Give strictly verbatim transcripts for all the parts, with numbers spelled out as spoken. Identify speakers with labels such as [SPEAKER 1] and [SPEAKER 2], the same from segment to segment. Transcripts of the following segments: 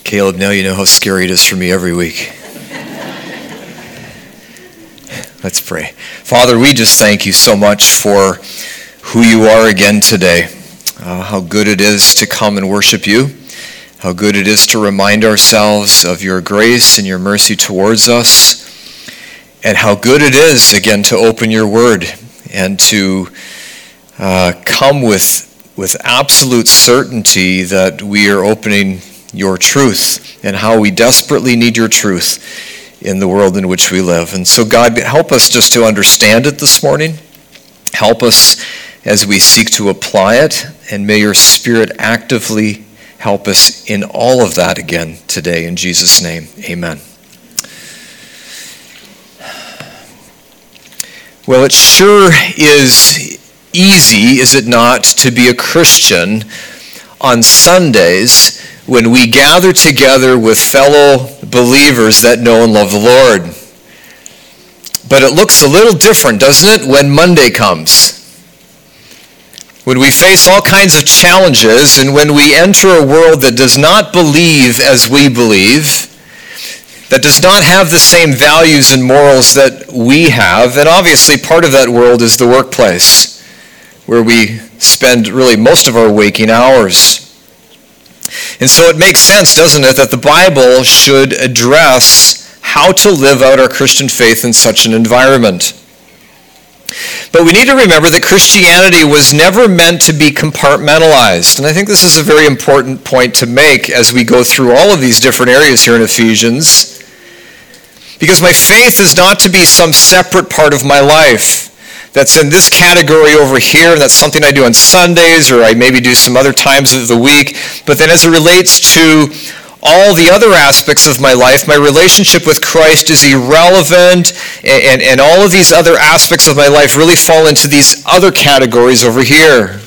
[SPEAKER 1] Caleb, now you know how scary it is for me every week. Let's pray. Father, we just thank you so much for who you are again today. Uh, how good it is to come and worship you. How good it is to remind ourselves of your grace and your mercy towards us. And how good it is, again, to open your word and to uh, come with, with absolute certainty that we are opening your truth and how we desperately need your truth in the world in which we live. And so, God, help us just to understand it this morning. Help us as we seek to apply it, and may your Spirit actively help us in all of that again today. In Jesus' name, amen. Well, it sure is easy, is it not, to be a Christian on Sundays when we gather together with fellow believers that know and love the Lord. But it looks a little different, doesn't it, when Monday comes? When we face all kinds of challenges and when we enter a world that does not believe as we believe, that does not have the same values and morals that we have, and obviously part of that world is the workplace, where we spend really most of our waking hours. And so it makes sense, doesn't it, that the Bible should address how to live out our Christian faith in such an environment. But we need to remember that Christianity was never meant to be compartmentalized. And I think this is a very important point to make as we go through all of these different areas here in Ephesians. Because my faith is not to be some separate part of my life that's in this category over here, and that's something I do on Sundays, or I maybe do some other times of the week. But then as it relates to all the other aspects of my life, my relationship with Christ is irrelevant, and, and, and all of these other aspects of my life really fall into these other categories over here.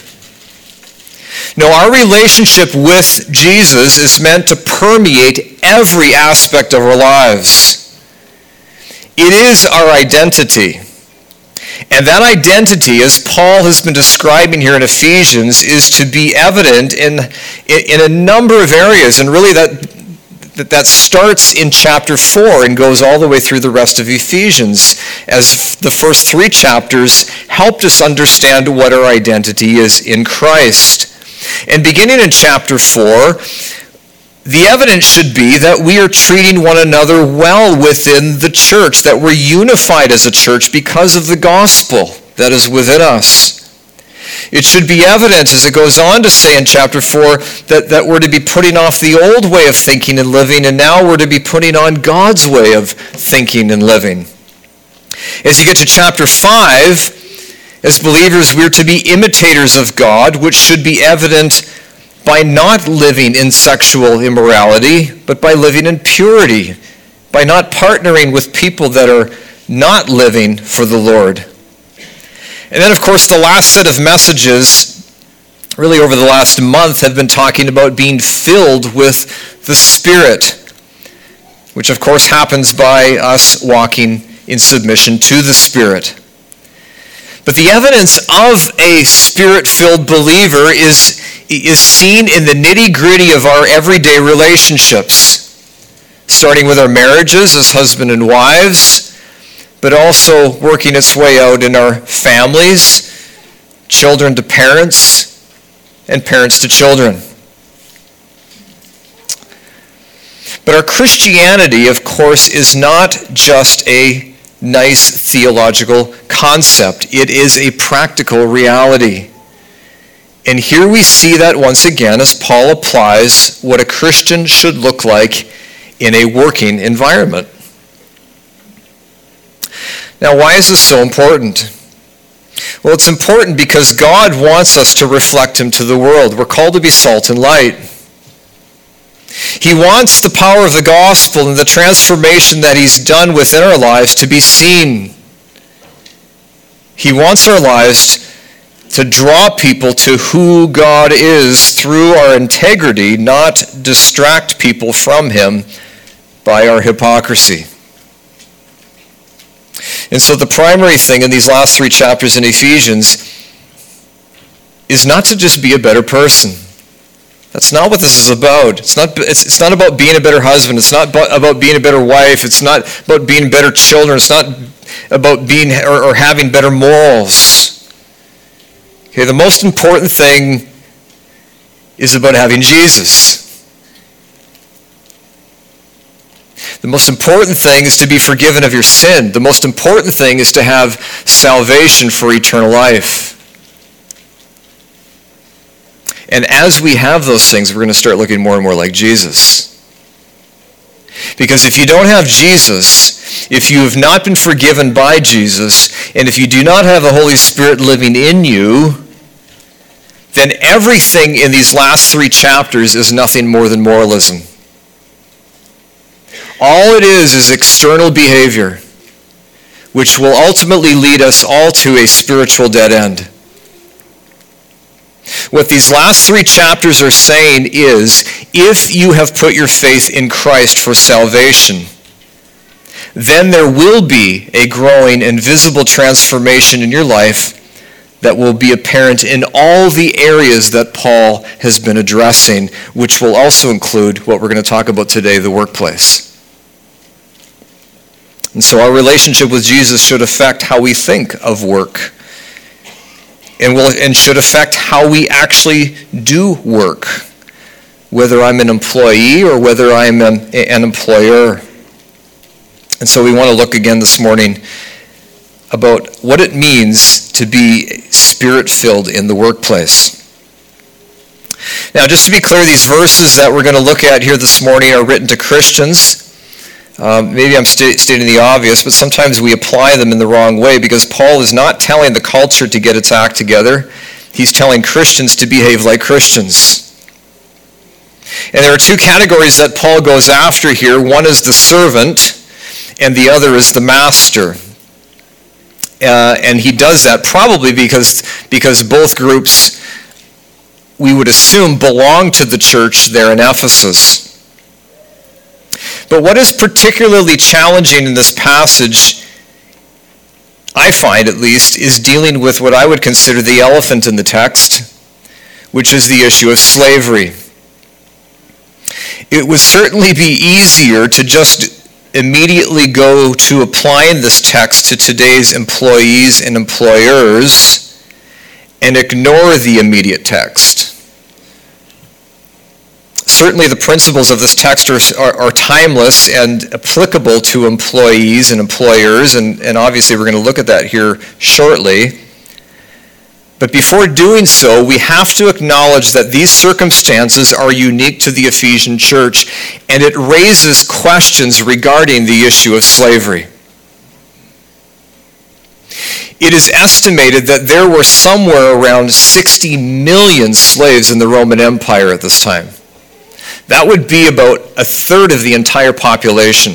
[SPEAKER 1] No, our relationship with Jesus is meant to permeate every aspect of our lives. It is our identity. And that identity, as Paul has been describing here in Ephesians, is to be evident in, in a number of areas. And really that, that, that starts in chapter four and goes all the way through the rest of Ephesians, as the first three chapters helped us understand what our identity is in Christ. And beginning in chapter four, the evidence should be that we are treating one another well within the church, that we're unified as a church because of the gospel that is within us. It should be evident, as it goes on to say in chapter four, that, that we're to be putting off the old way of thinking and living, and now we're to be putting on God's way of thinking and living. As you get to chapter five, as believers, we're to be imitators of God, which should be evident by not living in sexual immorality, but by living in purity, by not partnering with people that are not living for the Lord. And then, of course, the last set of messages, really over the last month, have been talking about being filled with the Spirit, which, of course, happens by us walking in submission to the Spirit. But the evidence of a Spirit-filled believer is is seen in the nitty-gritty of our everyday relationships, starting with our marriages as husband and wives, but also working its way out in our families, children to parents, and parents to children. But our Christianity, of course, is not just a nice theological concept. It is a practical reality. And here we see that once again as Paul applies what a Christian should look like in a working environment. Now, why is this so important? Well, it's important because God wants us to reflect him to the world. We're called to be salt and light. He wants the power of the gospel and the transformation that he's done within our lives to be seen. He wants our lives to draw people to who God is through our integrity, not distract people from him by our hypocrisy. And so the primary thing in these last three chapters in Ephesians is not to just be a better person. That's not what this is about. It's not, it's, it's not about being a better husband. It's not about being a better wife. It's not about being better children. It's not about being or, or having better morals. Okay, the most important thing is about having Jesus. The most important thing is to be forgiven of your sin. The most important thing is to have salvation for eternal life. And as we have those things, we're going to start looking more and more like Jesus. Because if you don't have Jesus, if you have not been forgiven by Jesus, and if you do not have the Holy Spirit living in you, then everything in these last three chapters is nothing more than moralism. All it is is external behavior, which will ultimately lead us all to a spiritual dead end. What these last three chapters are saying is, if you have put your faith in Christ for salvation, then there will be a growing and visible transformation in your life that will be apparent in all the areas that Paul has been addressing, which will also include what we're going to talk about today, the workplace. And so our relationship with Jesus should affect how we think of work. And, will, and should affect how we actually do work, whether I'm an employee or whether I'm an, an employer. And so we want to look again this morning about what it means to be spirit-filled in the workplace. Now, just to be clear, these verses that we're going to look at here this morning are written to Christians. Um, maybe I'm st- stating the obvious, but sometimes we apply them in the wrong way because Paul is not telling the culture to get its act together. He's telling Christians to behave like Christians. And there are two categories that Paul goes after here. One is the servant, and the other is the master. Uh, and he does that probably because, because both groups, we would assume, belong to the church there in Ephesus. But what is particularly challenging in this passage, I find at least, is dealing with what I would consider the elephant in the text, which is the issue of slavery. It would certainly be easier to just immediately go to applying this text to today's employees and employers and ignore the immediate text. Certainly the principles of this text are, are, are timeless and applicable to employees and employers, and, and obviously we're going to look at that here shortly. But before doing so, we have to acknowledge that these circumstances are unique to the Ephesian church, and it raises questions regarding the issue of slavery. It is estimated that there were somewhere around sixty million slaves in the Roman Empire at this time. That would be about a third of the entire population.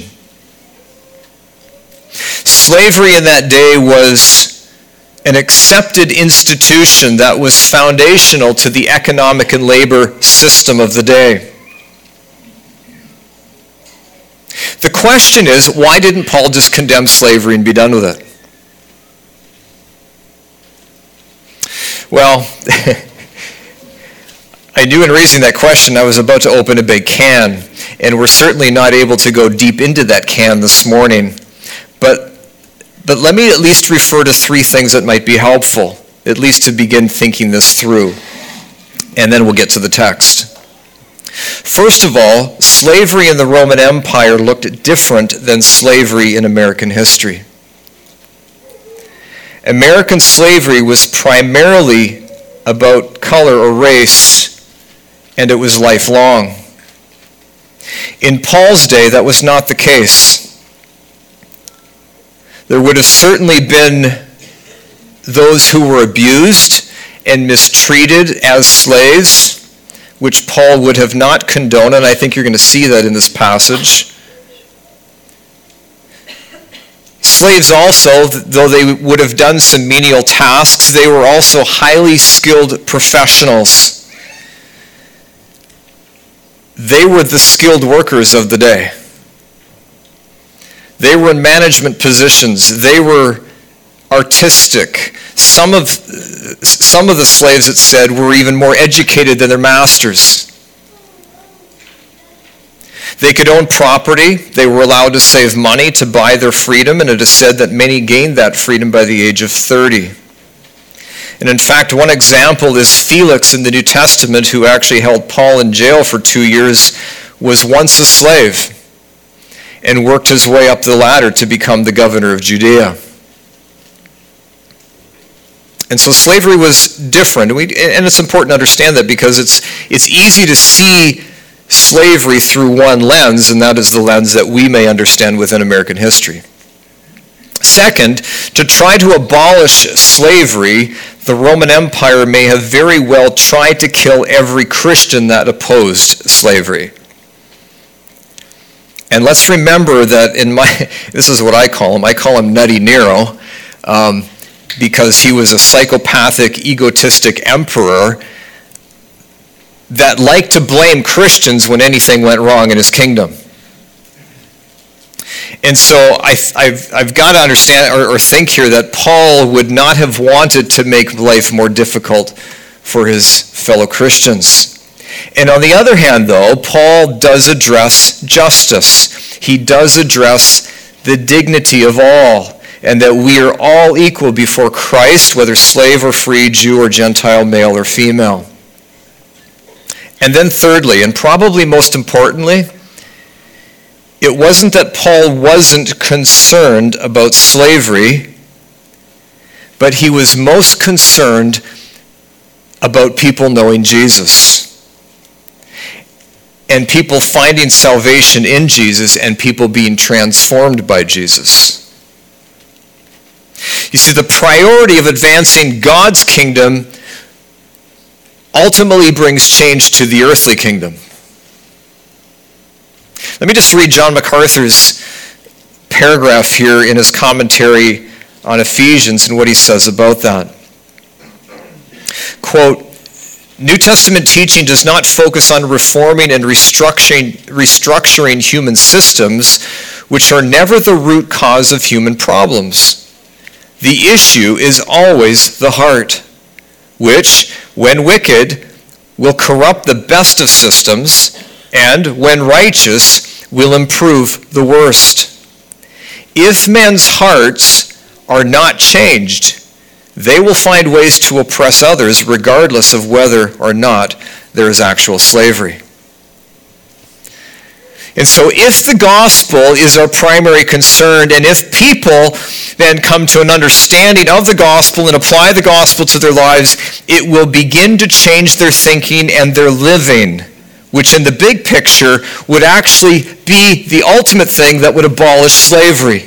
[SPEAKER 1] Slavery in that day was an accepted institution that was foundational to the economic and labor system of the day. The question is, why didn't Paul just condemn slavery and be done with it? Well, I knew in raising that question I was about to open a big can, and we're certainly not able to go deep into that can this morning. But, but let me at least refer to three things that might be helpful, at least to begin thinking this through, and then we'll get to the text. First of all, slavery in the Roman Empire looked different than slavery in American history. American slavery was primarily about color or race, and it was lifelong. In Paul's day, that was not the case. There would have certainly been those who were abused and mistreated as slaves, which Paul would have not condoned, and I think you're going to see that in this passage. Slaves also, though they would have done some menial tasks, they were also highly skilled professionals. They were the skilled workers of the day. They were in management positions. They were artistic. Some of, some of the slaves, it said, were even more educated than their masters. They could own property. They were allowed to save money to buy their freedom, and it is said that many gained that freedom by the age of thirty. And in fact, one example is Felix in the New Testament, who actually held Paul in jail for two years, was once a slave and worked his way up the ladder to become the governor of Judea. And so slavery was different. And, we, and it's important to understand that because it's, it's easy to see slavery through one lens, and that is the lens that we may understand within American history. Second, to try to abolish slavery, the Roman Empire may have very well tried to kill every Christian that opposed slavery. And let's remember that in my, this is what I call him, I call him Nutty Nero, um, because he was a psychopathic, egotistic emperor that liked to blame Christians when anything went wrong in his kingdom. And so I, I've, I've got to understand or, or think here that Paul would not have wanted to make life more difficult for his fellow Christians. And on the other hand, though, Paul does address justice. He does address the dignity of all, and that we are all equal before Christ, whether slave or free, Jew or Gentile, male or female. And then thirdly, and probably most importantly, it wasn't that Paul wasn't concerned about slavery, but he was most concerned about people knowing Jesus and people finding salvation in Jesus and people being transformed by Jesus. You see, the priority of advancing God's kingdom ultimately brings change to the earthly kingdom. Let me just read John MacArthur's paragraph here in his commentary on Ephesians and what he says about that. Quote, New Testament teaching does not focus on reforming and restructuring, restructuring human systems, which are never the root cause of human problems. The issue is always the heart, which, when wicked, will corrupt the best of systems, and when righteous, will improve the worst. If men's hearts are not changed, they will find ways to oppress others regardless of whether or not there is actual slavery. And so if the gospel is our primary concern, and if people then come to an understanding of the gospel and apply the gospel to their lives, it will begin to change their thinking and their living, which in the big picture would actually be the ultimate thing that would abolish slavery.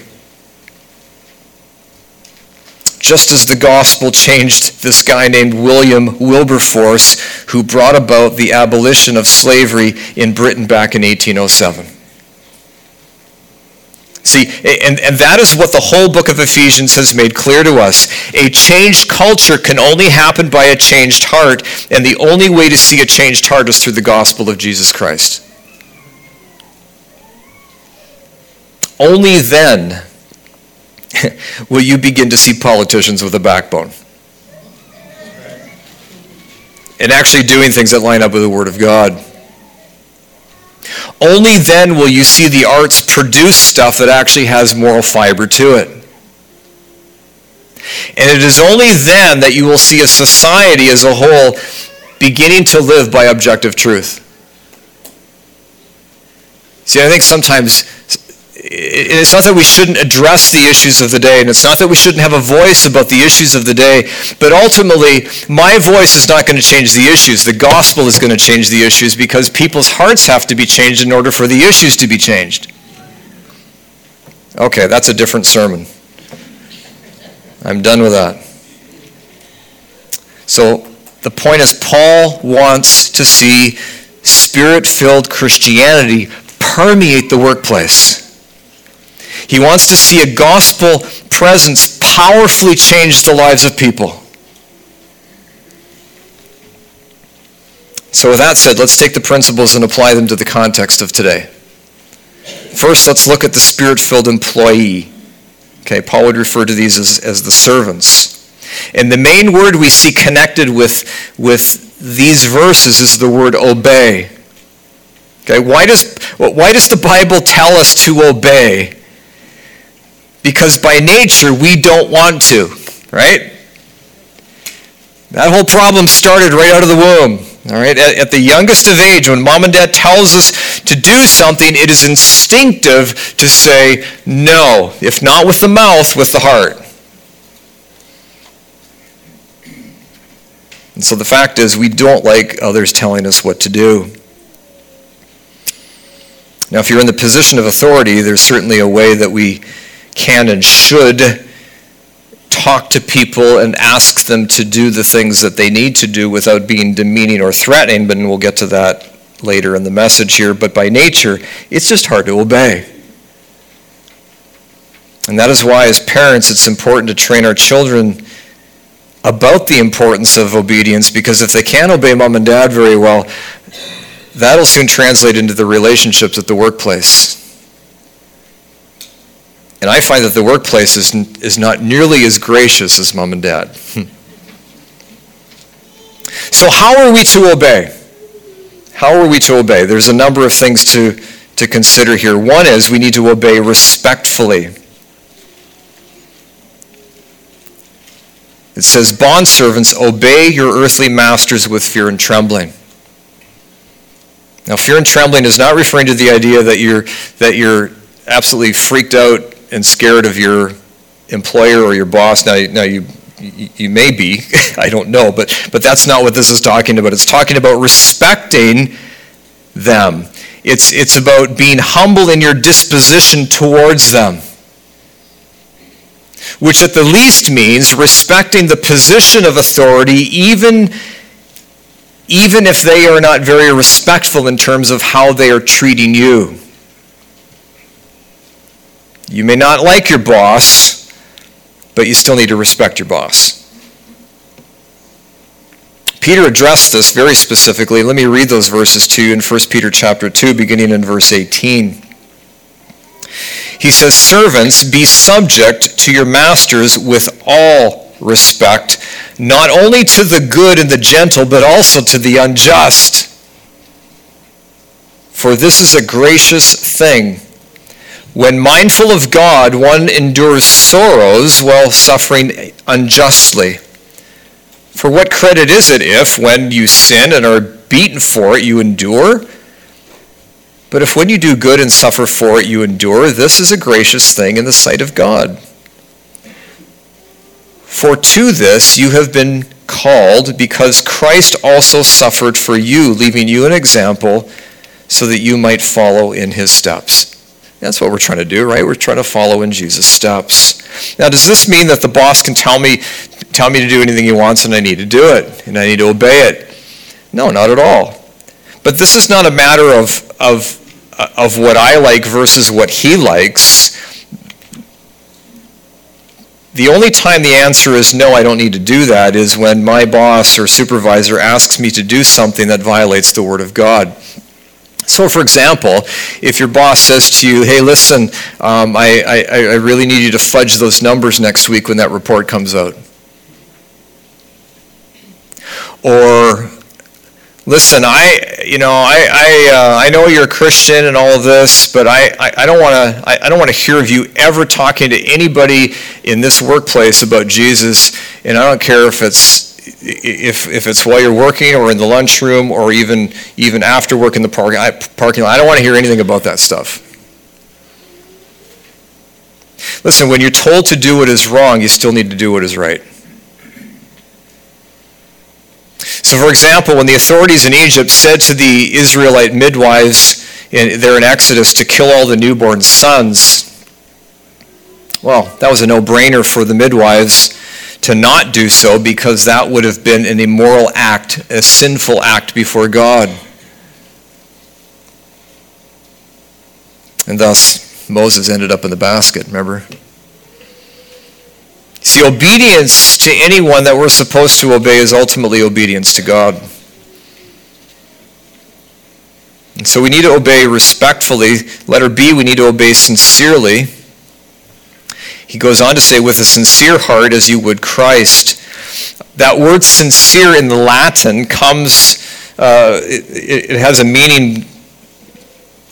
[SPEAKER 1] Just as the gospel changed this guy named William Wilberforce, who brought about the abolition of slavery in Britain back in eighteen oh seven. See, and, and that is what the whole book of Ephesians has made clear to us. A changed culture can only happen by a changed heart, and the only way to see a changed heart is through the gospel of Jesus Christ. Only then will you begin to see politicians with a backbone and actually doing things that line up with the Word of God. Only then will you see the arts produce stuff that actually has moral fiber to it. And it is only then that you will see a society as a whole beginning to live by objective truth. See, I think sometimes it's not that we shouldn't address the issues of the day, and it's not that we shouldn't have a voice about the issues of the day, but ultimately, my voice is not going to change the issues. The gospel is going to change the issues because people's hearts have to be changed in order for the issues to be changed. Okay, that's a different sermon. I'm done with that. So, the point is, Paul wants to see Spirit-filled Christianity permeate the workplace. He wants to see a gospel presence powerfully change the lives of people. So with that said, let's take the principles and apply them to the context of today. First, let's look at the Spirit-filled employee. Okay, Paul would refer to these as, as the servants. And the main word we see connected with, with these verses is the word obey. Okay, why does, why does the Bible tell us to obey? Because by nature, we don't want to, right? That whole problem started right out of the womb. All right, at, at the youngest of age, when mom and dad tells us to do something, it is instinctive to say no, if not with the mouth, with the heart. And so the fact is, we don't like others telling us what to do. Now, if you're in the position of authority, there's certainly a way that we can and should talk to people and ask them to do the things that they need to do without being demeaning or threatening, but we'll get to that later in the message here. But by nature, it's just hard to obey. And that is why, as parents, it's important to train our children about the importance of obedience, because if they can't obey mom and dad very well, that'll soon translate into the relationships at the workplace. And I find that the workplace is, is not nearly as gracious as mom and dad. So how are we to obey? How are we to obey? There's a number of things to, to consider here. One is we need to obey respectfully. It says, bondservants, obey your earthly masters with fear and trembling. Now, fear and trembling is not referring to the idea that you're that you're absolutely freaked out and scared of your employer or your boss. Now, now you you, you may be, I don't know, but but that's not what this is talking about. It's talking about respecting them. It's it's about being humble in your disposition towards them, which at the least means respecting the position of authority, even, even if they are not very respectful in terms of how they are treating you. You may not like your boss, but you still need to respect your boss. Peter addressed this very specifically. Let me read those verses to you in First Peter chapter two, beginning in verse eighteen. He says, servants, be subject to your masters with all respect, not only to the good and the gentle, but also to the unjust. For this is a gracious thing. When mindful of God, one endures sorrows while suffering unjustly. For what credit is it if, when you sin and are beaten for it, you endure? But if when you do good and suffer for it, you endure, this is a gracious thing in the sight of God. For to this you have been called, because Christ also suffered for you, leaving you an example so that you might follow in his steps. That's what we're trying to do, right? We're trying to follow in Jesus' steps. Now, does this mean that the boss can tell me, tell me to do anything he wants and I need to do it, and I need to obey it? No, not at all. But this is not a matter of, of, of what I like versus what he likes. The only time the answer is no, I don't need to do that, is when my boss or supervisor asks me to do something that violates the Word of God. So, for example, if your boss says to you, hey, listen, um, I, I, I really need you to fudge those numbers next week when that report comes out. Or, listen, I, you know, I, I, uh, I know you're a Christian and all of this, but I, I, I don't want to, I, I don't want to hear of you ever talking to anybody in this workplace about Jesus, and I don't care if it's, if if it's while you're working or in the lunchroom or even even after work in the parking parking lot. I don't want to hear anything about that stuff. Listen, when you're told to do what is wrong, you still need to do what is right. So, for example, when the authorities in Egypt said to the Israelite midwives in, there in Exodus to kill all the newborn sons, well, that was a no-brainer for the midwives to not do so, because that would have been an immoral act, a sinful act before God. And thus, Moses ended up in the basket, remember? See, obedience to anyone that we're supposed to obey is ultimately obedience to God. And so we need to obey respectfully. Letter B, we need to obey sincerely. He goes on to say, with a sincere heart as you would Christ. That word sincere in the Latin comes, uh, it, it has a meaning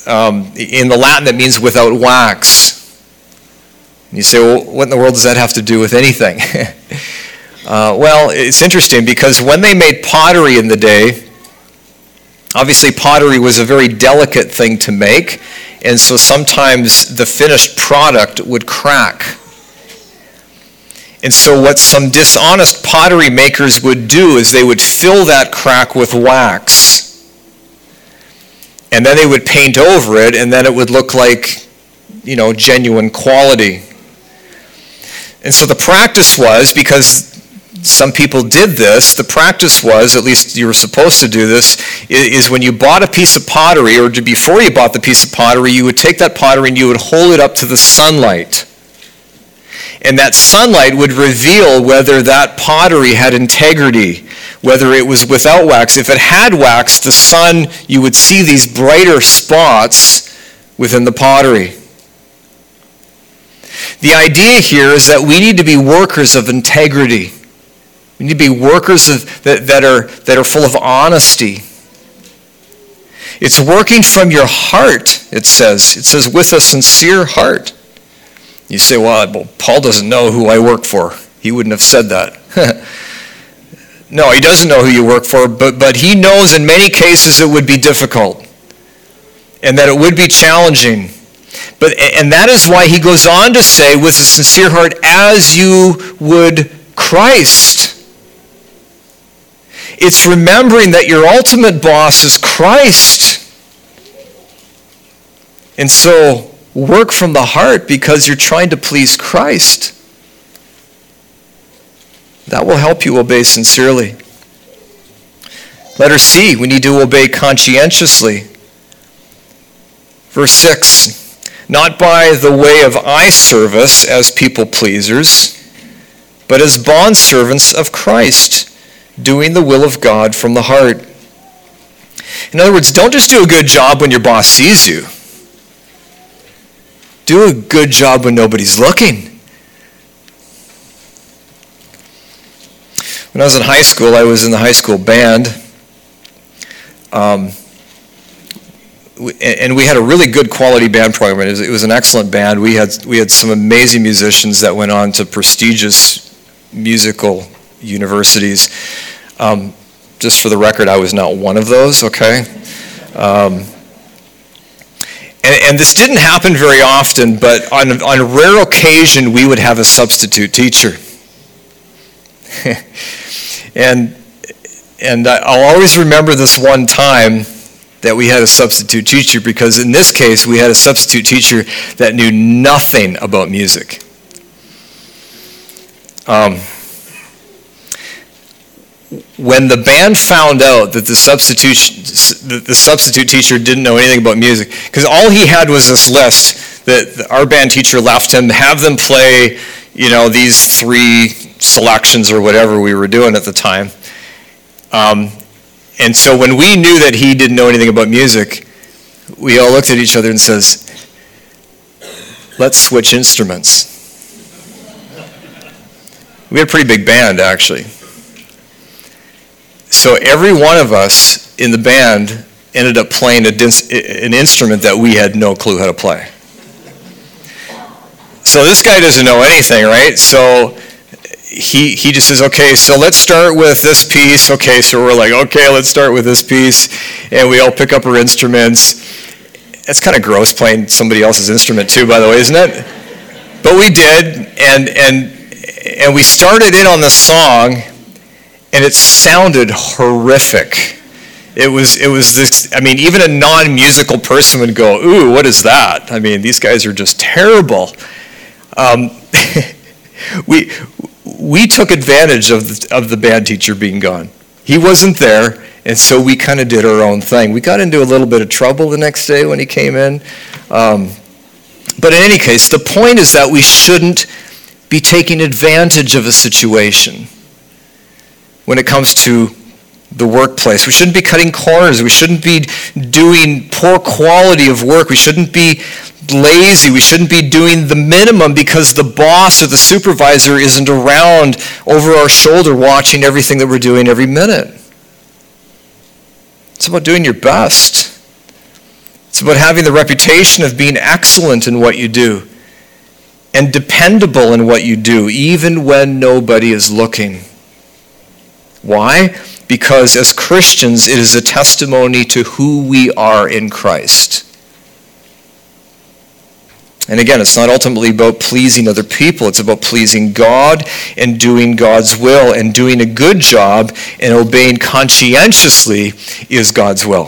[SPEAKER 1] um, in the Latin that means without wax. And you say, well, what in the world does that have to do with anything? uh, well, it's interesting because when they made pottery in the day, obviously pottery was a very delicate thing to make, and so sometimes the finished product would crack. And so what some dishonest pottery makers would do is they would fill that crack with wax. And then they would paint over it, and then it would look like, you know, genuine quality. And so the practice was, because some people did this, the practice was, at least you were supposed to do this, is when you bought a piece of pottery, or before you bought the piece of pottery, you would take that pottery and you would hold it up to the sunlight. And that sunlight would reveal whether that pottery had integrity, whether it was without wax. If it had wax, the sun, you would see these brighter spots within the pottery. The idea here is that we need to be workers of integrity. We need to be workers of, that, that, are, that are full of honesty. It's working from your heart, it says. It says, with a sincere heart. You say, well, well, Paul doesn't know who I work for. He wouldn't have said that. No, he doesn't know who you work for, but, but he knows in many cases it would be difficult and that it would be challenging. But, and that is why he goes on to say, with a sincere heart, as you would Christ. It's remembering that your ultimate boss is Christ. And so, work from the heart because you're trying to please Christ. That will help you obey sincerely. Letter C, we need to obey conscientiously. Verse six, not by the way of eye service as people pleasers, but as bondservants of Christ, doing the will of God from the heart. In other words, don't just do a good job when your boss sees you. Do a good job when nobody's looking. When I was in high school, I was in the high school band. Um, and we had a really good quality band program. It was, it was an excellent band. We had, we had some amazing musicians that went on to prestigious musical universities. Um, just for the record, I was not one of those, okay? Um, And, and this didn't happen very often, but on, on a rare occasion, we would have a substitute teacher. and and I'll always remember this one time that we had a substitute teacher, because in this case, we had a substitute teacher that knew nothing about music. Um, when the band found out that the substitute the substitute teacher didn't know anything about music, because all he had was this list that our band teacher left him, have them play, you know, these three selections or whatever we were doing at the time. Um, and so when we knew that he didn't know anything about music, we all looked at each other and says, let's switch instruments. We had a pretty big band, actually. So every one of us in the band ended up playing a, an instrument that we had no clue how to play. So this guy doesn't know anything, right? So he he just says, okay, so let's start with this piece. Okay, so we're like, okay, let's start with this piece. And we all pick up our instruments. It's kind of gross playing somebody else's instrument too, by the way, isn't it? But we did, and and and we started in on the song, and it sounded horrific. It was, it was this, I mean, even a non-musical person would go, ooh, what is that? I mean, these guys are just terrible. Um, we we took advantage of the, of the band teacher being gone. He wasn't there, and so we kind of did our own thing. We got into a little bit of trouble the next day when he came in. Um, but in any case, the point is that we shouldn't be taking advantage of a situation when it comes to the workplace. We shouldn't be cutting corners. We shouldn't be doing poor quality of work. We shouldn't be lazy. We shouldn't be doing the minimum because the boss or the supervisor isn't around over our shoulder watching everything that we're doing every minute. It's about doing your best. It's about having the reputation of being excellent in what you do and dependable in what you do, even when nobody is looking. Why? Because as Christians, it is a testimony to who we are in Christ. And again, it's not ultimately about pleasing other people. It's about pleasing God and doing God's will, and doing a good job and obeying conscientiously is God's will.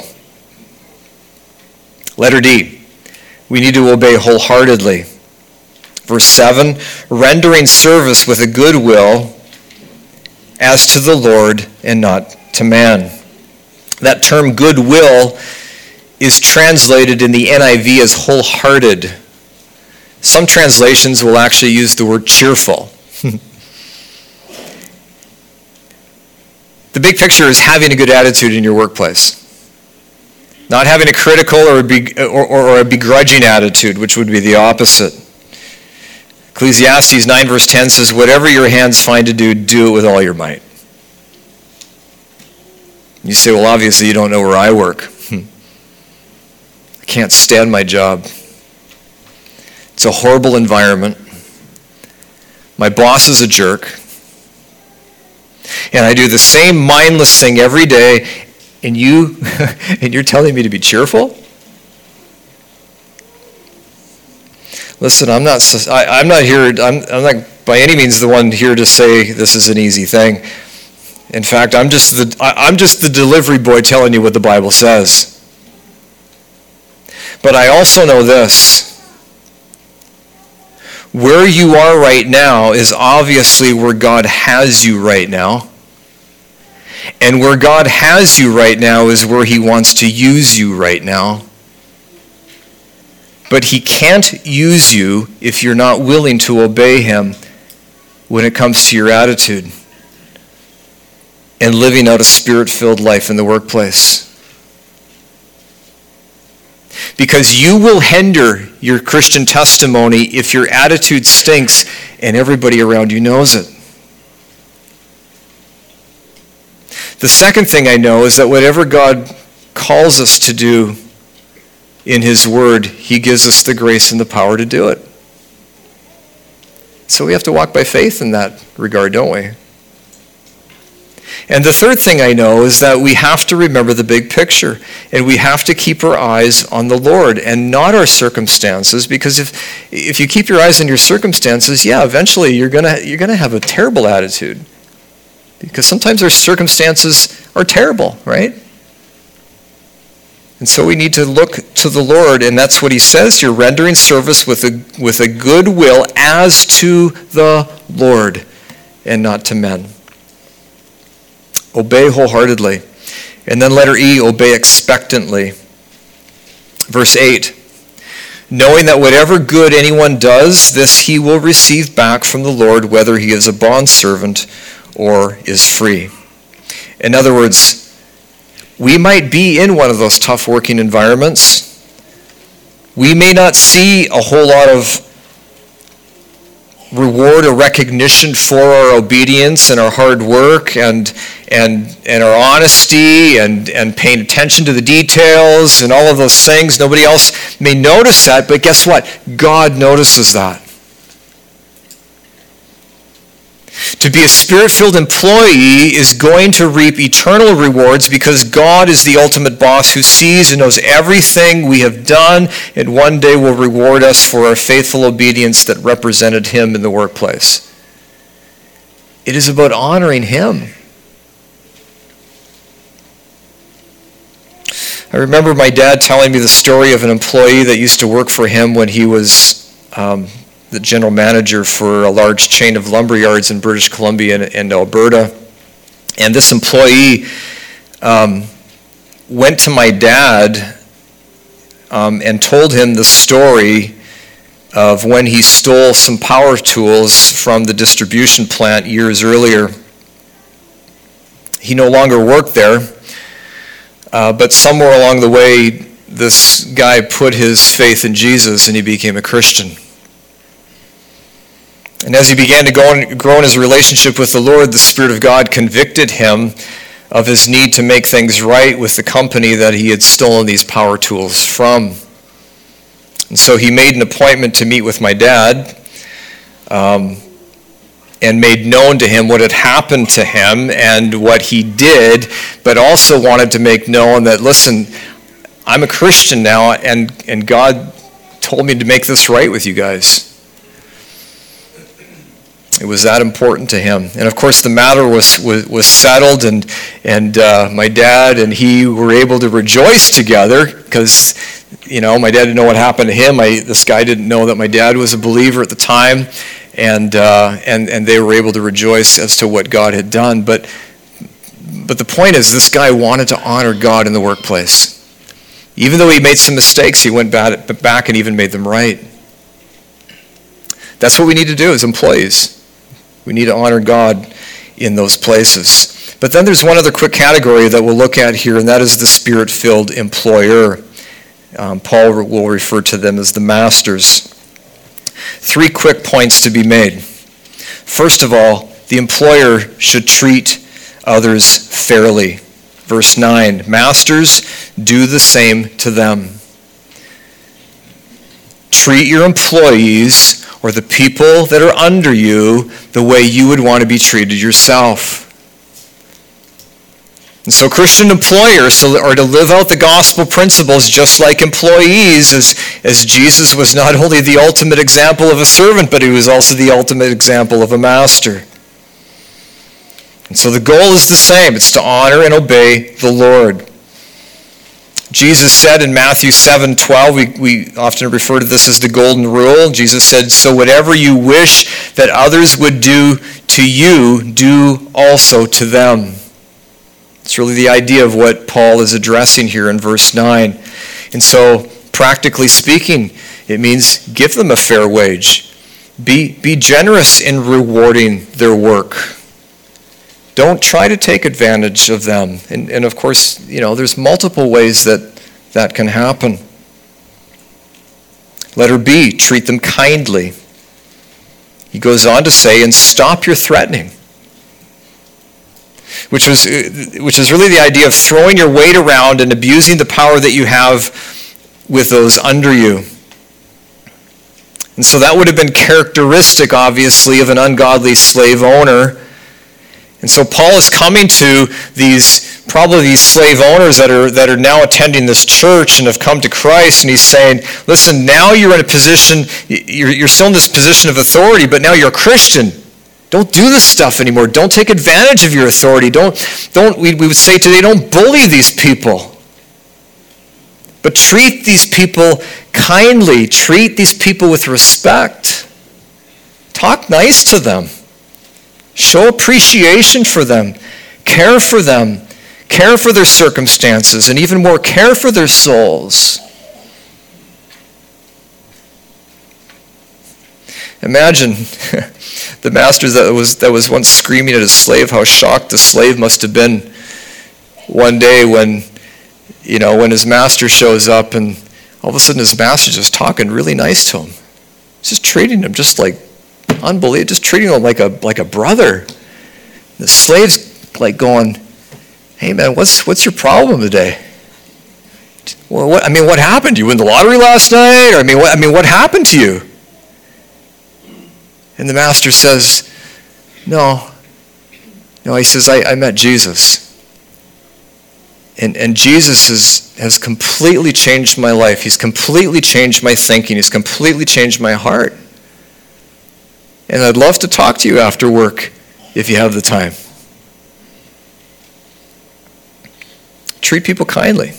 [SPEAKER 1] Letter D, we need to obey wholeheartedly. Verse seven, rendering service with a good will as to the Lord and not to man. That term goodwill is translated in the N I V as wholehearted. Some translations will actually use the word cheerful. The big picture is having a good attitude in your workplace. Not having a critical or a, be, or, or a begrudging attitude, which would be the opposite. Ecclesiastes nine verse ten says, whatever your hands find to do, do it with all your might. You say, well, obviously you don't know where I work. I can't stand my job. It's a horrible environment. My boss is a jerk. And I do the same mindless thing every day, and you and you're telling me to be cheerful? Listen, I'm not I, I'm not here I'm, I'm not by any means the one here to say this is an easy thing. In fact, I'm just the I, I'm just the delivery boy telling you what the Bible says. But I also know this. Where you are right now is obviously where God has you right now. And where God has you right now is where he wants to use you right now. But he can't use you if you're not willing to obey him when it comes to your attitude and living out a spirit-filled life in the workplace. Because you will hinder your Christian testimony if your attitude stinks and everybody around you knows it. The second thing I know is that whatever God calls us to do in his word, he gives us the grace and the power to do it. So we have to walk by faith in that regard, don't we? And the third thing I know is that we have to remember the big picture, and we have to keep our eyes on the Lord and not our circumstances, because if if you keep your eyes on your circumstances, yeah, eventually you're gonna you're gonna have a terrible attitude. Because sometimes our circumstances are terrible, right? And so we need to look to the Lord, and that's what he says here, rendering service with a with a good will as to the Lord and not to men. Obey wholeheartedly. And then letter E, obey expectantly. Verse eight, knowing that whatever good anyone does, this he will receive back from the Lord, whether he is a bondservant or is free. In other words, we might be in one of those tough working environments. We may not see a whole lot of reward or recognition for our obedience and our hard work and and and our honesty and, and paying attention to the details and all of those things. Nobody else may notice that, but guess what? God notices that. To be a spirit-filled employee is going to reap eternal rewards because God is the ultimate boss who sees and knows everything we have done, and one day will reward us for our faithful obedience that represented him in the workplace. It is about honoring him. I remember my dad telling me the story of an employee that used to work for him when he was um, the general manager for a large chain of lumber yards in British Columbia and, and Alberta. And this employee um, went to my dad um, and told him the story of when he stole some power tools from the distribution plant years earlier. He no longer worked there, uh, but somewhere along the way, this guy put his faith in Jesus and he became a Christian. And as he began to go and grow in his relationship with the Lord, the Spirit of God convicted him of his need to make things right with the company that he had stolen these power tools from. And so he made an appointment to meet with my dad, um, and made known to him what had happened to him and what he did, but also wanted to make known that, listen, I'm a Christian now, and, and God told me to make this right with you guys. It was that important to him. And of course the matter was was, was settled, and and uh, my dad and he were able to rejoice together because, you know, my dad didn't know what happened to him. I, this guy didn't know that my dad was a believer at the time, and uh, and and they were able to rejoice as to what God had done. But but the point is, this guy wanted to honor God in the workplace. Even though he made some mistakes, he went back and even made them right. That's what we need to do as employees. We need to honor God in those places. But then there's one other quick category that we'll look at here, and that is the Spirit-filled employer. Um, Paul will refer to them as the masters. Three quick points to be made. First of all, the employer should treat others fairly. Verse nine, masters, do the same to them. Treat your employees, or the people that are under you, the way you would want to be treated yourself. And so Christian employers are to live out the gospel principles just like employees, as, as Jesus was not only the ultimate example of a servant, but he was also the ultimate example of a master. And so the goal is the same. It's to honor and obey the Lord. Jesus said in Matthew seven twelve, we, we often refer to this as the golden rule. Jesus said, so whatever you wish that others would do to you, do also to them. It's really the idea of what Paul is addressing here in verse nine. And so, practically speaking, it means give them a fair wage. Be, be generous in rewarding their work. Don't try to take advantage of them. And, and of course, you know, there's multiple ways that that can happen. Letter B, treat them kindly. He goes on to say, and stop your threatening. Which was, which is really the idea of throwing your weight around and abusing the power that you have with those under you. And so that would have been characteristic, obviously, of an ungodly slave owner. And so Paul is coming to these, probably these slave owners that are that are now attending this church and have come to Christ, and he's saying, listen, now you're in a position, you're, you're still in this position of authority, but now you're a Christian. Don't do this stuff anymore. Don't take advantage of your authority. Don't, don't we, we would say today, don't bully these people. But treat these people kindly. Treat these people with respect. Talk nice to them. Show appreciation for them. Care for them. Care for their circumstances. And even more, care for their souls. Imagine the master that was, that was once screaming at his slave, how shocked the slave must have been one day when, you know, when his master shows up and all of a sudden his master's just talking really nice to him. He's just treating him just like unbelievable, just treating him like a like a brother. The slave's like going, hey man, what's what's your problem today? Well, what I mean, what happened? You win the lottery last night? Or I mean, what I mean, what happened to you? And the master says, no. No, he says, I, I met Jesus. And and Jesus is, has completely changed my life. He's completely changed my thinking. He's completely changed my heart. And I'd love to talk to you after work if you have the time. Treat people kindly.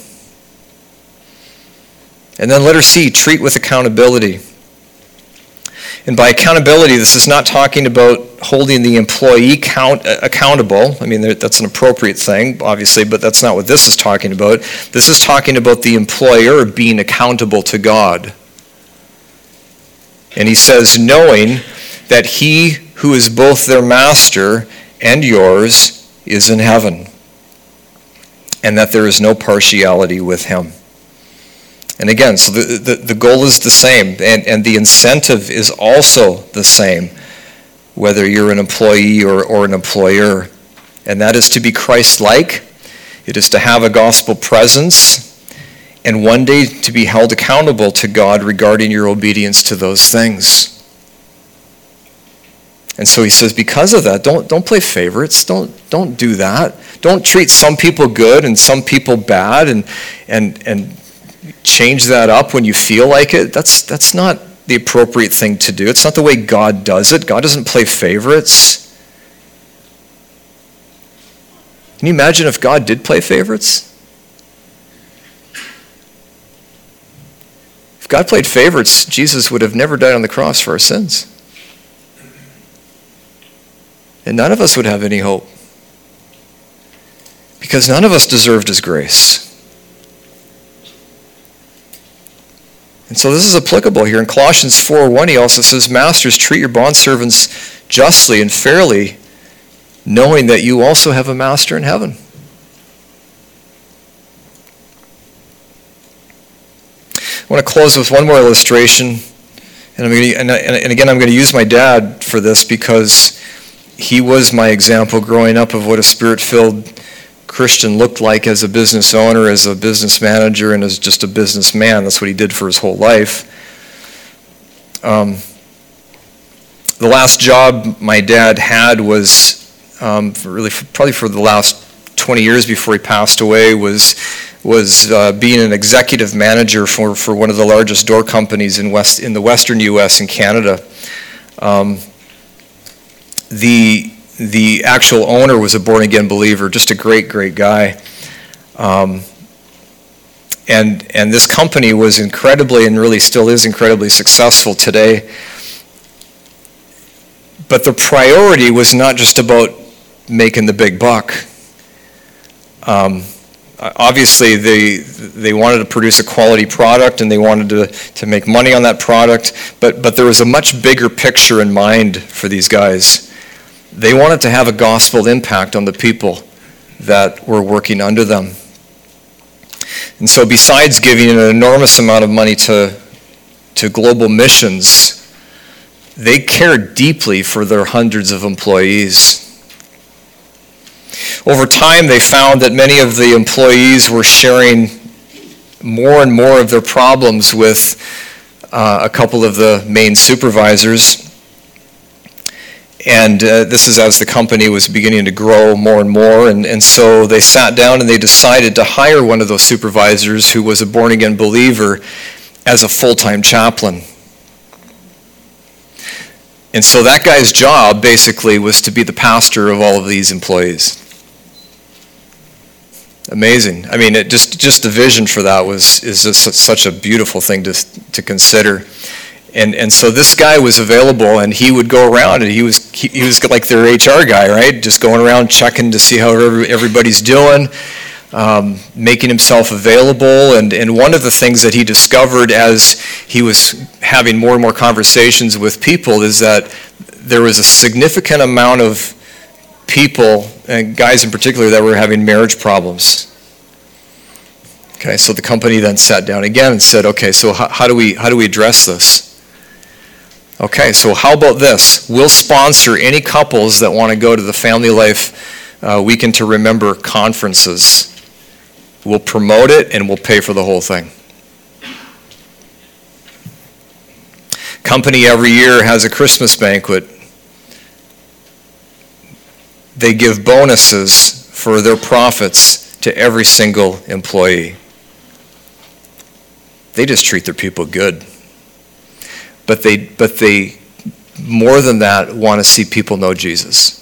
[SPEAKER 1] And then letter C, treat with accountability. And by accountability, this is not talking about holding the employee count, uh, accountable. I mean, that's an appropriate thing, obviously, but that's not what this is talking about. This is talking about the employer being accountable to God. And he says, knowing that he who is both their master and yours is in heaven, and that there is no partiality with him. And again, so the, the, the goal is the same, and, and the incentive is also the same, whether you're an employee or, or an employer. and that is to be Christ-like. It is to have a gospel presence, and one day to be held accountable to God regarding your obedience to those things. And so he says, because of that, don't don't play favorites. Don't don't do that. Don't treat some people good and some people bad, and and and change that up when you feel like it. That's that's not the appropriate thing to do. It's not the way God does it. God doesn't play favorites. Can you imagine if God did play favorites? If God played favorites, Jesus would have never died on the cross for our sins. And none of us would have any hope. Because none of us deserved his grace. And so this is applicable here. In Colossians four one, he also says, Masters, treat your bondservants justly and fairly, knowing that you also have a master in heaven. I want to close with one more illustration. And, I'm going to, and, and again, I'm going to use my dad for this because he was my example growing up of what a spirit-filled Christian looked like as a business owner, as a business manager, and as just a businessman. That's what he did for his whole life. Um, the last job my dad had was um, really probably for the last twenty years before he passed away was was uh, being an executive manager for, for one of the largest door companies in west in the western U S and Canada. Um, the The actual owner was a born-again believer, just a great, great guy. Um, and and this company was incredibly, and really still is incredibly successful today. But the priority was not just about making the big buck. Um, obviously, they they wanted to produce a quality product, and they wanted to, to make money on that product. But but there was a much bigger picture in mind for these guys. They wanted to have a gospel impact on the people that were working under them. And so besides giving an enormous amount of money to, to global missions, they cared deeply for their hundreds of employees. Over time, they found that many of the employees were sharing more and more of their problems with uh, a couple of the main supervisors. And uh, this is as the company was beginning to grow more and more. And, and so they sat down and they decided to hire one of those supervisors who was a born-again believer as a full-time chaplain. And so that guy's job basically was to be the pastor of all of these employees. Amazing. I mean, it just just the vision for that was is just such a beautiful thing to to consider. And and so this guy was available, and he would go around, and he was he, he was like their H R guy, right? Just going around checking to see how everybody's doing, um, making himself available. And, and one of the things that he discovered as he was having more and more conversations with people is that there was a significant amount of people, and guys in particular, that were having marriage problems. Okay, so the company then sat down again and said, okay, so how, how do we how do we address this? Okay, so how about this? We'll sponsor any couples that want to go to the Family Life uh, Weekend to Remember conferences. We'll promote it, and we'll pay for the whole thing. Company every year has a Christmas banquet. They give bonuses for their profits to every single employee. They just treat their people good. But they, but they, more than that, want to see people know Jesus.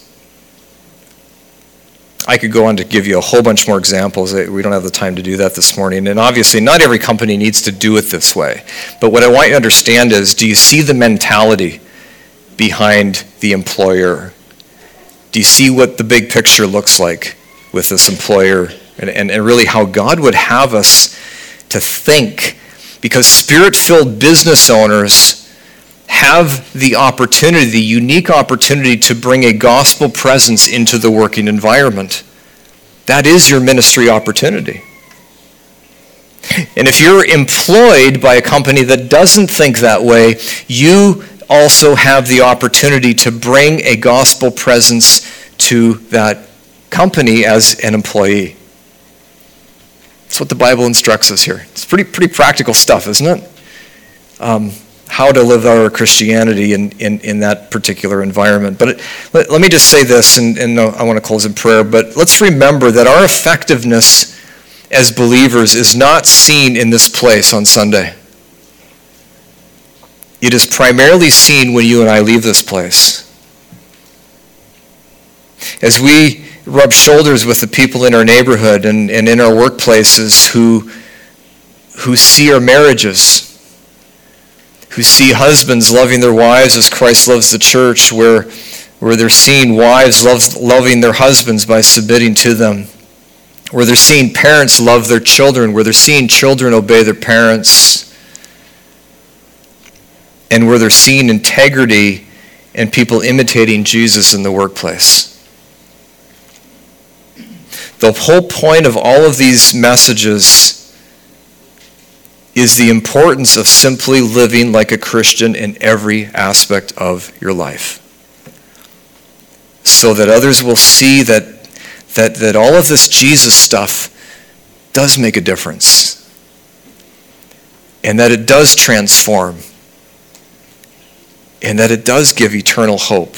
[SPEAKER 1] I could go on to give you a whole bunch more examples. We don't have the time to do that this morning. And obviously, not every company needs to do it this way. But what I want you to understand is, do you see the mentality behind the employer? Do you see what the big picture looks like with this employer? And, and, and really how God would have us to think. Because Spirit-filled business owners have the opportunity, the unique opportunity to bring a gospel presence into the working environment. That is your ministry opportunity. And if you're employed by a company that doesn't think that way, you also have the opportunity to bring a gospel presence to that company as an employee. That's what the Bible instructs us here. It's pretty pretty practical stuff, isn't it? Um, how to live our Christianity in, in, in that particular environment. But it, let, let me just say this, and, and I want to close in prayer, but let's remember that our effectiveness as believers is not seen in this place on Sunday. It is primarily seen when you and I leave this place. As we rub shoulders with the people in our neighborhood and, and in our workplaces who, who see our marriages, who see husbands loving their wives as Christ loves the church, where, where they're seeing wives love, loving their husbands by submitting to them, where they're seeing parents love their children, where they're seeing children obey their parents, and where they're seeing integrity and people imitating Jesus in the workplace. The whole point of all of these messages is the importance of simply living like a Christian in every aspect of your life, so that others will see that, that, that all of this Jesus stuff does make a difference, and that it does transform, and that it does give eternal hope.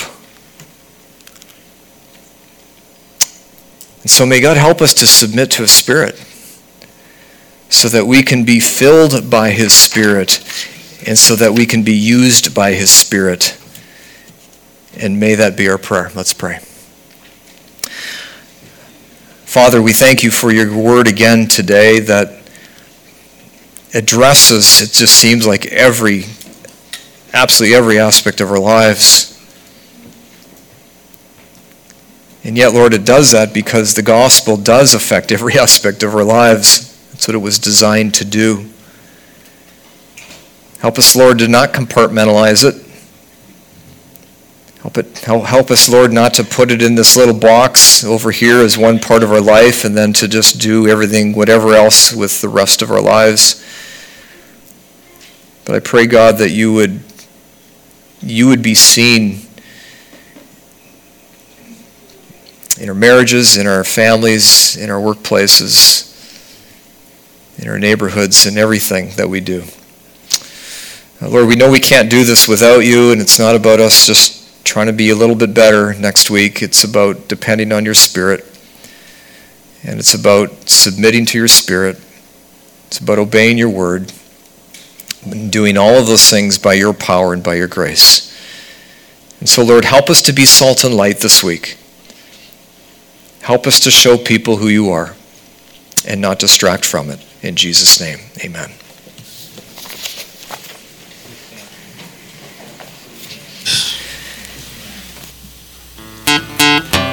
[SPEAKER 1] And so may God help us to submit to His Spirit so that we can be filled by His Spirit and so that we can be used by His Spirit. And may that be our prayer. Let's pray. Father, we thank you for your word again today that addresses, it just seems like every absolutely every aspect of our lives. And yet, Lord, it does that because the gospel does affect every aspect of our lives. That's what it was designed to do. Help us, Lord, to not compartmentalize it. Help it, help us, Lord, not to put it in this little box over here as one part of our life and then to just do everything, whatever else, with the rest of our lives. But I pray, God, that you would you would be seen in our marriages, in our families, in our workplaces, in our neighborhoods, in everything that we do. Uh, Lord, we know we can't do this without you, and it's not about us just trying to be a little bit better next week. It's about depending on your Spirit, and it's about submitting to your Spirit. It's about obeying your word, and doing all of those things by your power and by your grace. And so, Lord, help us to be salt and light this week. Help us to show people who you are and not distract from it. In Jesus' name, amen.